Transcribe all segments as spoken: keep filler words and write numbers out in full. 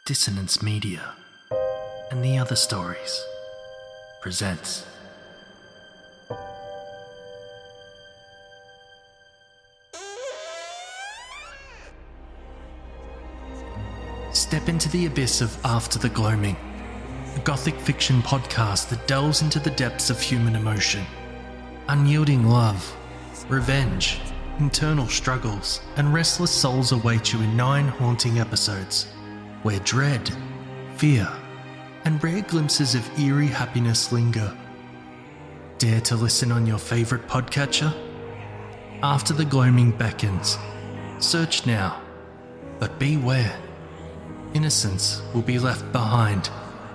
Dissonance Media and the Other Stories presents Step into the abyss of After the Gloaming, a gothic fiction podcast that delves into the depths of human emotion, unyielding love, revenge, internal struggles, and restless souls await you in nine haunting episodes, where dread, fear, and rare glimpses of eerie happiness linger. Dare to listen on your favourite podcatcher? After the Gloaming beckons. Search now, but beware. Innocence will be left behind.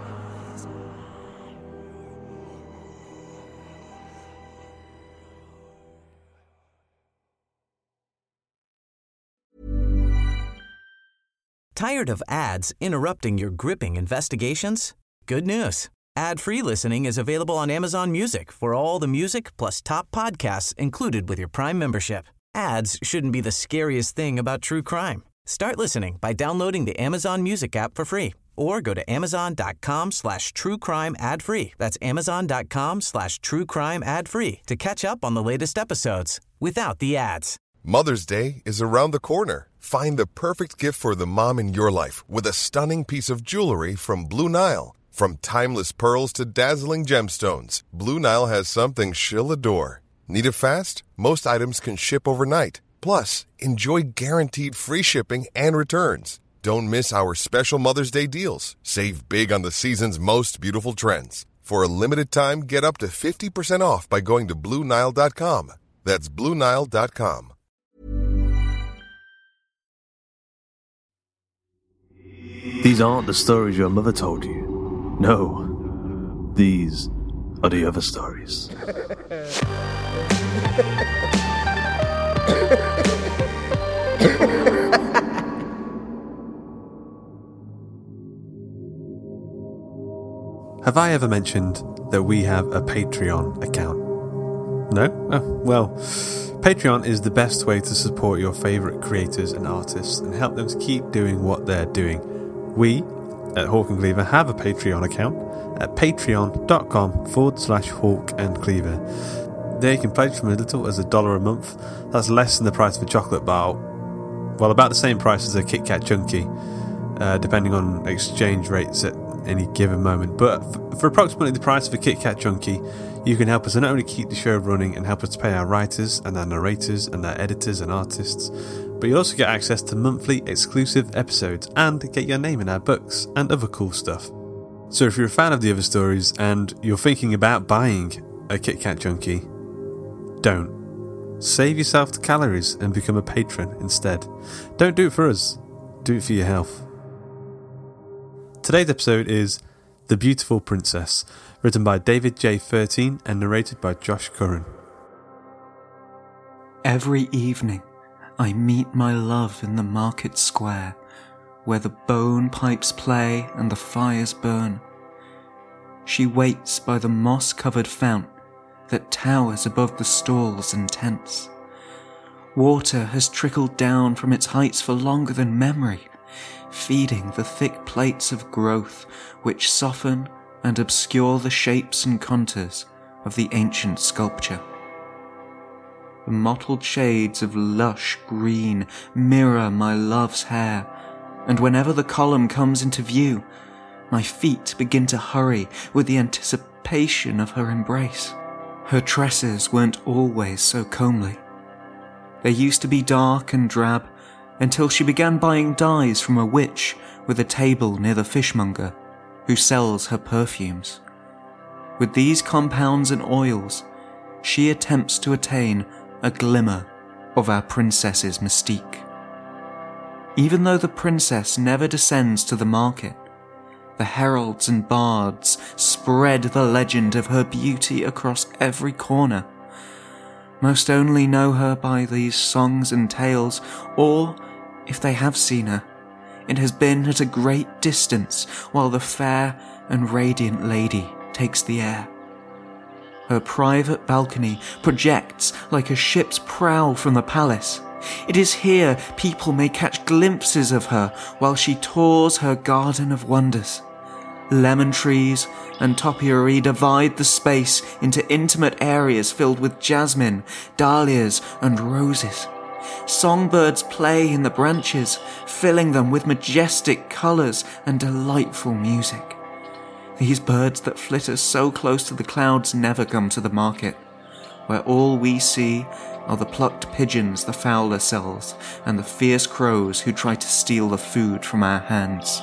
Tired of ads interrupting your gripping investigations? Good news. Ad-free listening is available on Amazon Music for all the music plus top podcasts included with your Prime membership. Ads shouldn't be the scariest thing about true crime. Start listening by downloading the Amazon Music app for free or go to amazon.com slash true crime ad free. That's amazon.com slash true crime ad free to catch up on the latest episodes without the ads. Mother's Day is around the corner. Find the perfect gift for the mom in your life with a stunning piece of jewelry from Blue Nile. From timeless pearls to dazzling gemstones, Blue Nile has something she'll adore. Need it fast? Most items can ship overnight. Plus, enjoy guaranteed free shipping and returns. Don't miss our special Mother's Day deals. Save big on the season's most beautiful trends. For a limited time, get up to fifty percent off by going to Blue Nile dot com. That's Blue Nile dot com. These aren't the stories your mother told you. No, these are the other stories. Have I ever mentioned that we have a Patreon account? No? Oh, well, Patreon is the best way to support your favourite creators and artists and help them to keep doing what they're doing. We, at Hawk and Cleaver, have a Patreon account at patreon.com forward slash Hawk and Cleaver. There you can pledge from as little as a dollar a month. That's less than the price of a chocolate bar. Well, about the same price as a Kit Kat Chunky, uh, depending on exchange rates at any given moment. But f- for approximately the price of a Kit Kat Chunky, you can help us to not only keep the show running and help us to pay our writers and our narrators and our editors and artists, but you'll also get access to monthly exclusive episodes and get your name in our books and other cool stuff. So if you're a fan of the other stories and you're thinking about buying a Kit Kat Chunky, don't. Save yourself the calories and become a patron instead. Don't do it for us, do it for your health. Today's episode is The Beautiful Princess, written by David J. thirteen and narrated by Josh Curran. Every evening I meet my love in the market square, where the bone pipes play and the fires burn. She waits by the moss-covered fount that towers above the stalls and tents. Water has trickled down from its heights for longer than memory, feeding the thick plates of growth which soften and obscure the shapes and contours of the ancient sculpture. The mottled shades of lush green mirror my love's hair, and whenever the column comes into view, my feet begin to hurry with the anticipation of her embrace. Her tresses weren't always so comely. They used to be dark and drab until she began buying dyes from a witch with a table near the fishmonger who sells her perfumes. With these compounds and oils, she attempts to attain a glimmer of our princess's mystique. Even though the princess never descends to the market, the heralds and bards spread the legend of her beauty across every corner. Most only know her by these songs and tales, or, if they have seen her, it has been at a great distance while the fair and radiant lady takes the air. Her private balcony projects like a ship's prow from the palace, It is here people may catch glimpses of her while she tours her garden of wonders. Lemon trees and topiary divide the space into intimate areas filled with jasmine, dahlias, and roses. Songbirds play in the branches, filling them with majestic colours and delightful music. These birds that flitter so close to the clouds never come to the market, where all we see are the plucked pigeons the fowler sells and the fierce crows who try to steal the food from our hands.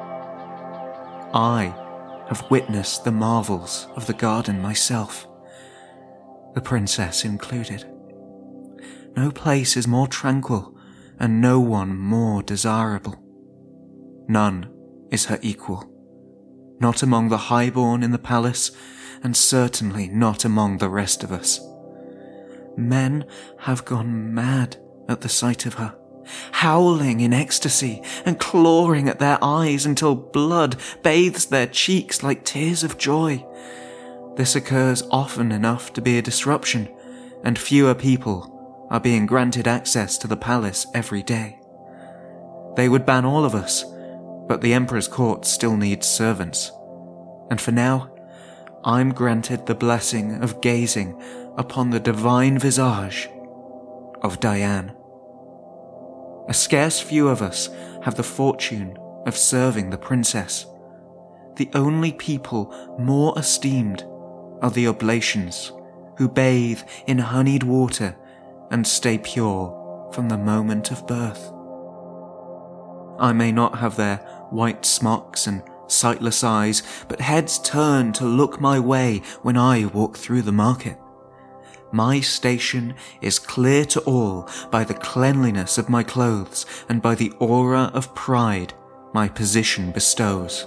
I have witnessed the marvels of the garden myself, the princess included. No place is more tranquil and no one more desirable. None is her equal, not among the highborn in the palace, and certainly not among the rest of us. Men have gone mad at the sight of her, howling in ecstasy and clawing at their eyes until blood bathes their cheeks like tears of joy. This occurs often enough to be a disruption, and fewer people are being granted access to the palace every day. They would ban all of us, but the Emperor's court still needs servants. And for now, I'm granted the blessing of gazing upon the divine visage of Diane. A scarce few of us have the fortune of serving the princess. The only people more esteemed are the oblations, who bathe in honeyed water and stay pure from the moment of birth. I may not have their white smocks and sightless eyes, but heads turn to look my way when I walk through the market. My station is clear to all by the cleanliness of my clothes and by the aura of pride my position bestows.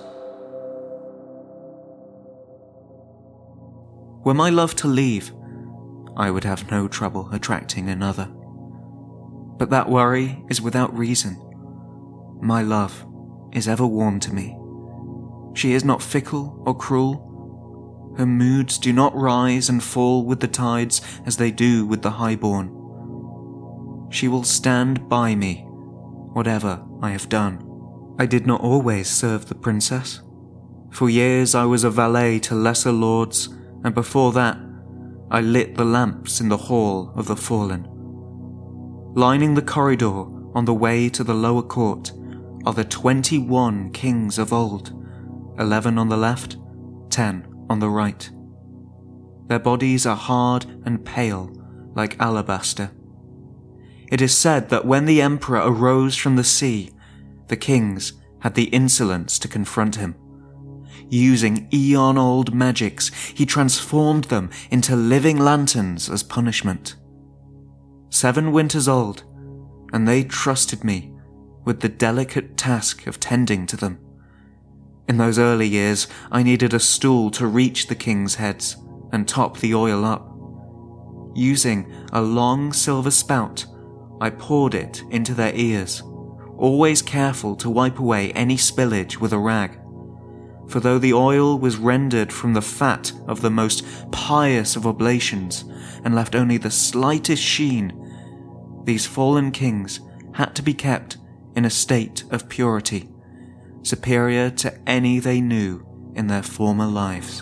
Were my love to leave, I would have no trouble attracting another. But that worry is without reason. My love is ever warm to me. She is not fickle or cruel. Her moods do not rise and fall with the tides as they do with the highborn. She will stand by me, whatever I have done. I did not always serve the princess. For years I was a valet to lesser lords, and before that, I lit the lamps in the hall of the fallen. Lining the corridor on the way to the lower court are the twenty-one kings of old, eleven on the left, ten on the right. Their bodies are hard and pale, like alabaster. It is said that when the emperor arose from the sea, the kings had the insolence to confront him. Using eon-old magics, he transformed them into living lanterns as punishment. Seven winters old, and they trusted me with the delicate task of tending to them. In those early years, I needed a stool to reach the king's heads and top the oil up. Using a long silver spout, I poured it into their ears, always careful to wipe away any spillage with a rag. For though the oil was rendered from the fat of the most pious of oblations and left only the slightest sheen, these fallen kings had to be kept in a state of purity, superior to any they knew in their former lives.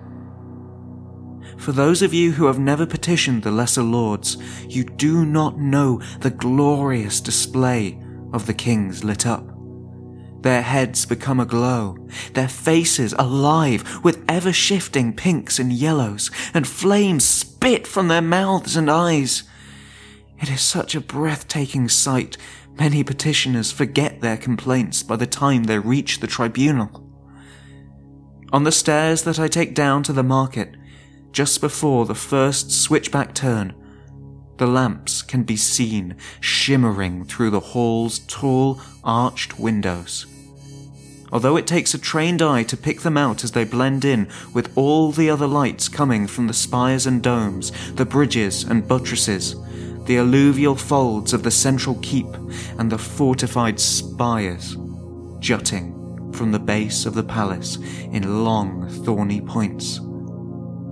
For those of you who have never petitioned the lesser lords, you do not know the glorious display of the kings lit up. Their heads become aglow, their faces alive with ever-shifting pinks and yellows, and flames spit from their mouths and eyes. It is such a breathtaking sight, many petitioners forget their complaints by the time they reach the tribunal. On the stairs that I take down to the market, just before the first switchback turn, the lamps can be seen shimmering through the hall's tall, arched windows. Although it takes a trained eye to pick them out as they blend in with all the other lights coming from the spires and domes, the bridges and buttresses, the alluvial folds of the central keep, and the fortified spires jutting from the base of the palace in long, thorny points.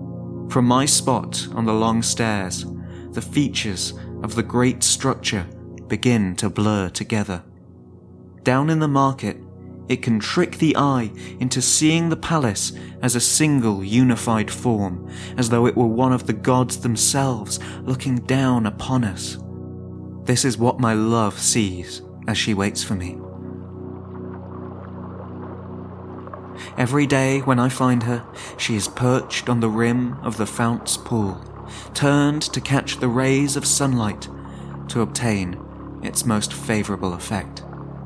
From my spot on the long stairs, the features of the great structure begin to blur together. Down in the market, it can trick the eye into seeing the palace as a single unified form, as though it were one of the gods themselves looking down upon us. This is what my love sees as she waits for me. Every day when I find her, she is perched on the rim of the fount's pool, turned to catch the rays of sunlight to obtain its most favourable effect.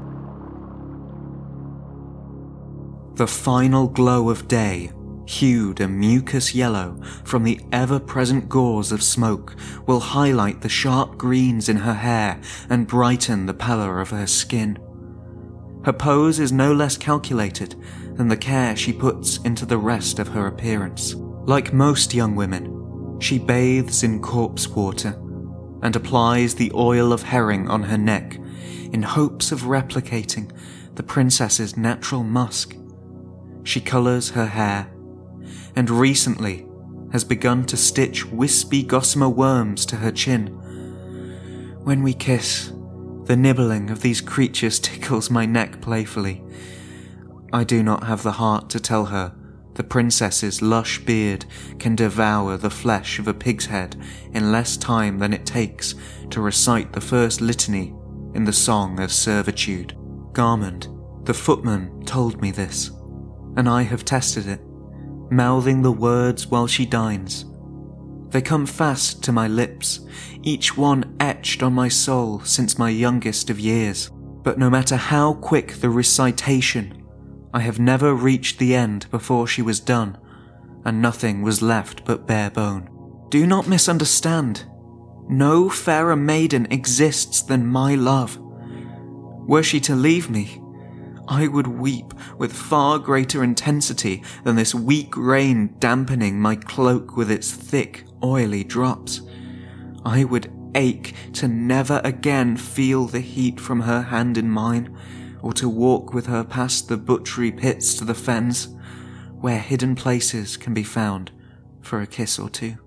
The final glow of day, hued a mucus yellow from the ever-present gauze of smoke, will highlight the sharp greens in her hair and brighten the pallor of her skin. Her pose is no less calculated than the care she puts into the rest of her appearance. Like most young women, she bathes in corpse water and applies the oil of herring on her neck in hopes of replicating the princess's natural musk. She colours her hair, and recently has begun to stitch wispy gossamer worms to her chin. When we kiss, the nibbling of these creatures tickles my neck playfully. I do not have the heart to tell her the princess's lush beard can devour the flesh of a pig's head in less time than it takes to recite the first litany in the Song of Servitude. Garmund, the footman, told me this, and I have tested it, mouthing the words while she dines. They come fast to my lips, each one etched on my soul since my youngest of years. But no matter how quick the recitation, I have never reached the end before she was done, and nothing was left but bare bone. Do not misunderstand. No fairer maiden exists than my love. Were she to leave me, I would weep with far greater intensity than this weak rain dampening my cloak with its thick, oily drops. I would ache to never again feel the heat from her hand in mine, or to walk with her past the butchery pits to the fens, where hidden places can be found for a kiss or two.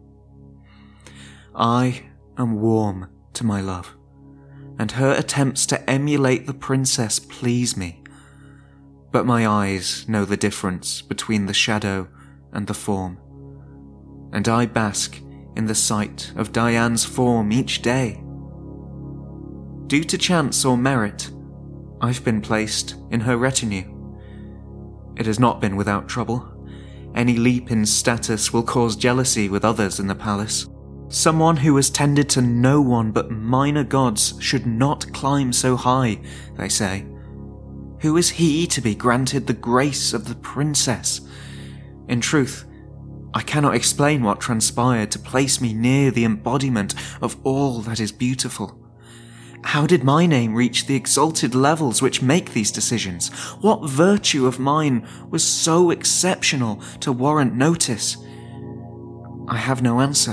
I am warm to my love, and her attempts to emulate the princess please me. But my eyes know the difference between the shadow and the form, and I bask in the sight of Diane's form each day. Due to chance or merit, I've been placed in her retinue. It has not been without trouble. Any leap in status will cause jealousy with others in the palace. Someone who has tended to no one but minor gods should not climb so high, they say. Who is he to be granted the grace of the princess? In truth, I cannot explain what transpired to place me near the embodiment of all that is beautiful. How did my name reach the exalted levels which make these decisions? What virtue of mine was so exceptional to warrant notice? I have no answer.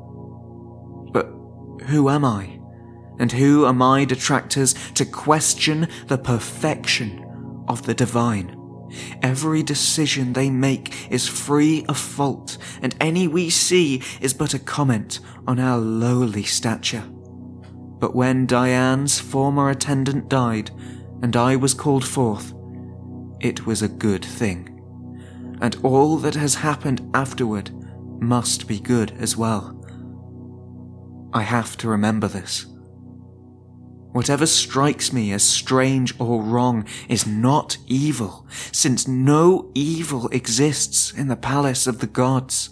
But who am I? And who are my detractors to question the perfection of the divine? Every decision they make is free of fault, and any we see is but a comment on our lowly stature. But when Diane's former attendant died, and I was called forth, it was a good thing. And all that has happened afterward must be good as well. I have to remember this. Whatever strikes me as strange or wrong is not evil, since no evil exists in the palace of the gods.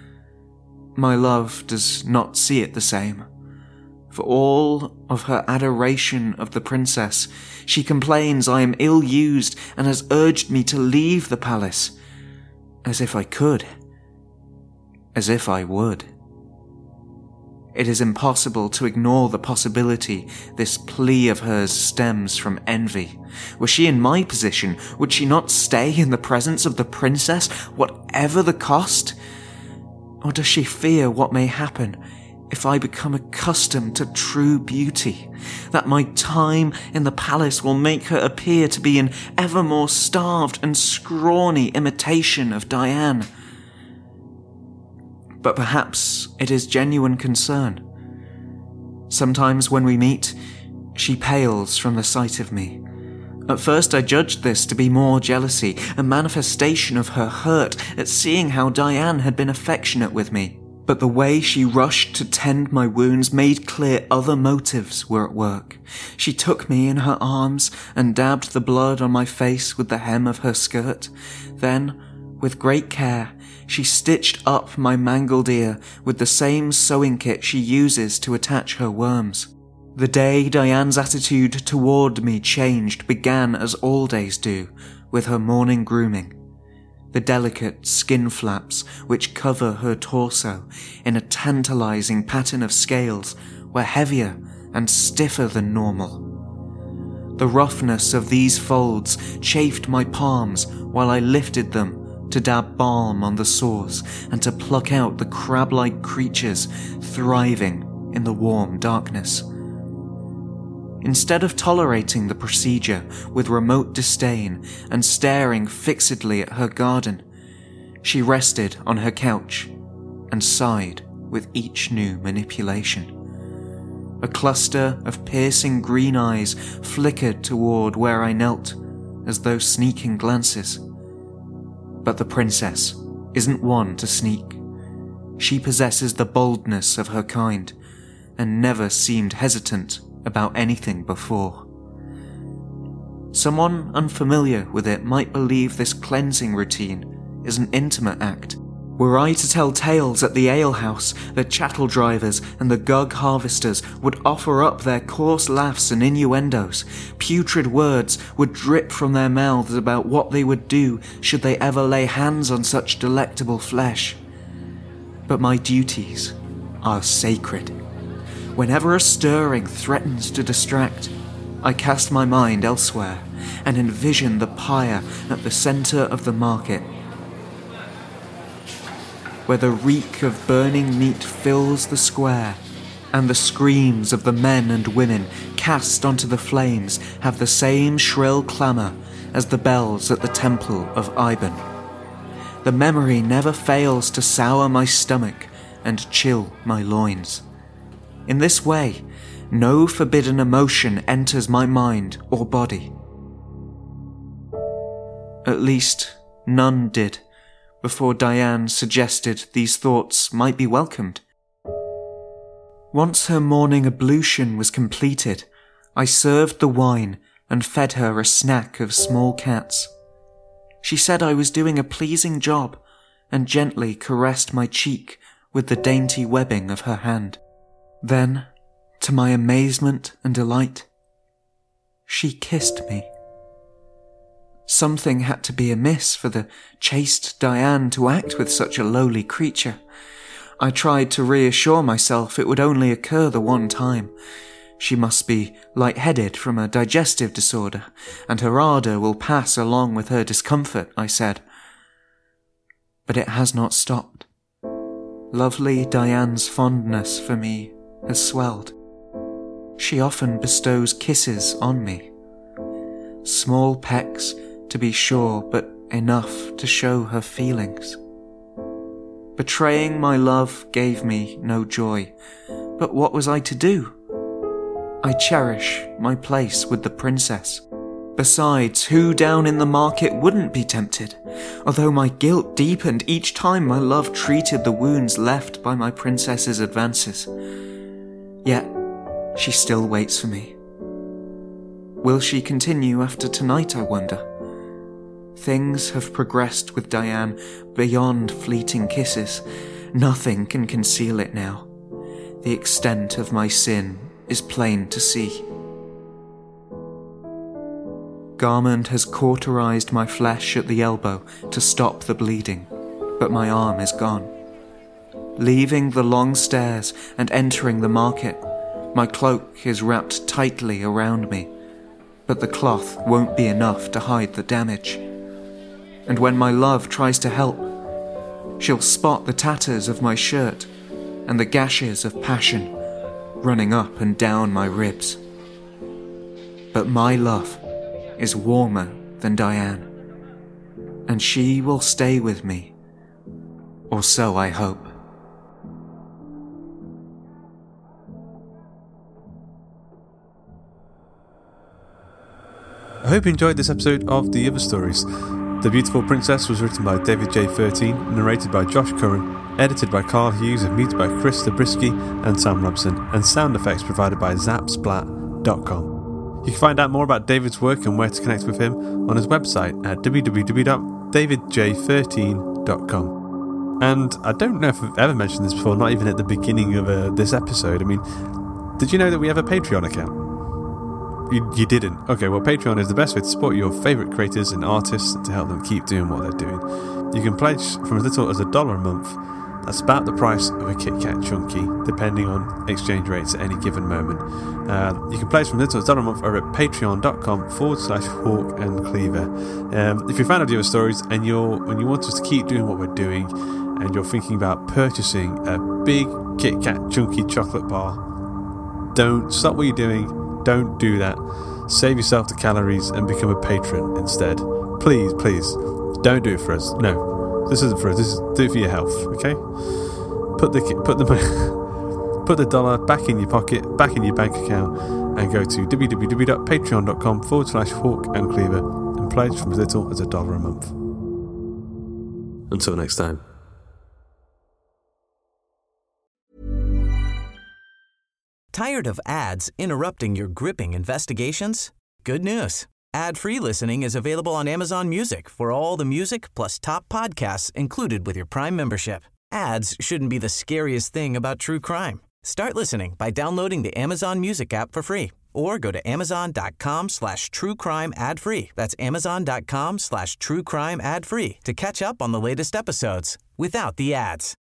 My love does not see it the same. For all of her adoration of the princess, she complains I am ill-used and has urged me to leave the palace. As if I could. As if I would. It is impossible to ignore the possibility this plea of hers stems from envy. Were she in my position, would she not stay in the presence of the princess, whatever the cost? Or does she fear what may happen if I become accustomed to true beauty, that my time in the palace will make her appear to be an ever more starved and scrawny imitation of Diane? But perhaps it is genuine concern. Sometimes when we meet, She pales from the sight of me. At first I judged this to be more jealousy, a manifestation of her hurt at seeing how Diane had been affectionate with me. But the way she rushed to tend my wounds made clear other motives were at work. She took me in her arms and dabbed the blood on my face with the hem of her skirt. Then, with great care, she stitched up my mangled ear with the same sewing kit she uses to attach her worms. The day Diane's attitude toward me changed began as all days do, with her morning grooming. The delicate skin flaps which cover her torso in a tantalizing pattern of scales were heavier and stiffer than normal. The roughness of these folds chafed my palms while I lifted them to dab balm on the sores and to pluck out the crab-like creatures thriving in the warm darkness. Instead of tolerating the procedure with remote disdain and staring fixedly at her garden, she rested on her couch and sighed with each new manipulation. A cluster of piercing green eyes flickered toward where I knelt, as though sneaking glances. But the princess isn't one to sneak. She possesses the boldness of her kind, and never seemed hesitant about anything before. Someone unfamiliar with it might believe this cleansing routine is an intimate act. Were I to tell tales at the alehouse, the chattel drivers and the gug harvesters would offer up their coarse laughs and innuendos. Putrid words would drip from their mouths about what they would do should they ever lay hands on such delectable flesh. But my duties are sacred. Whenever a stirring threatens to distract, I cast my mind elsewhere and envision the pyre at the centre of the market, where the reek of burning meat fills the square, and the screams of the men and women cast onto the flames have the same shrill clamour as the bells at the temple of Iban. The memory never fails to sour my stomach and chill my loins. In this way, no forbidden emotion enters my mind or body. At least, none did, before Diane suggested these thoughts might be welcomed. Once her morning ablution was completed, I served the wine and fed her a snack of small cats. She said I was doing a pleasing job and gently caressed my cheek with the dainty webbing of her hand. Then, to my amazement and delight, she kissed me. Something had to be amiss for the chaste Diane to act with such a lowly creature. I tried to reassure myself it would only occur the one time. She must be light-headed from a digestive disorder, and her ardour will pass along with her discomfort, I said. But it has not stopped. Lovely Diane's fondness for me has swelled. She often bestows kisses on me. Small pecks, to be sure, but enough to show her feelings. Betraying my love gave me no joy, but what was I to do? I cherish my place with the princess. Besides, who down in the market wouldn't be tempted? Although my guilt deepened each time my love treated the wounds left by my princess's advances. Yet, she still waits for me. Will she continue after tonight, I wonder? Things have progressed with Diane beyond fleeting kisses. Nothing can conceal it now. The extent of my sin is plain to see. Garmund has cauterized my flesh at the elbow to stop the bleeding, but my arm is gone. Leaving the long stairs and entering the market, my cloak is wrapped tightly around me, but the cloth won't be enough to hide the damage. And when my love tries to help, she'll spot the tatters of my shirt and the gashes of passion running up and down my ribs. But my love is warmer than Diane, and she will stay with me, or so I hope. I hope you enjoyed this episode of The Other Stories. The Beautiful Princess was written by David J. thirteen, narrated by Josh Curran, edited by Carl Hughes and muted by Chris Zabriskie and Sam Robson, and sound effects provided by zap splat dot com. You can find out more about David's work and where to connect with him on his website at w w w dot david j thirteen dot com. And I don't know if I've ever mentioned this before, not even at the beginning of uh, this episode. I mean, did you know that we have a Patreon account? You, you didn't? Okay, well, Patreon is the best way to support your favourite creators and artists to help them keep doing what they're doing. You can pledge from as little as a dollar a month. That's about the price of a Kit Kat Chunky, depending on exchange rates at any given moment. Uh, you can pledge from as little as a dollar a month over at patreon.com forward slash Hawk and Cleaver. Um, if you're a fan of the other stories and, you're, and you want us to keep doing what we're doing, and you're thinking about purchasing a big Kit Kat Chunky chocolate bar, don't stop what you're doing. Don't do that. Save yourself the calories and become a patron instead. Please, please, don't do it for us. No, this isn't for us. This is do it for your health. Okay? Put the put the put the dollar back in your pocket, back in your bank account, and go to www.patreon.com forward slash Hawk and Cleaver and pledge from as little as a dollar a month. Until next time. Tired of ads interrupting your gripping investigations? Good news. Ad-free listening is available on Amazon Music for all the music plus top podcasts included with your Prime membership. Ads shouldn't be the scariest thing about true crime. Start listening by downloading the Amazon Music app for free or go to amazon.com slash true crime ad free. That's amazon.com slash true crime ad free to catch up on the latest episodes without the ads.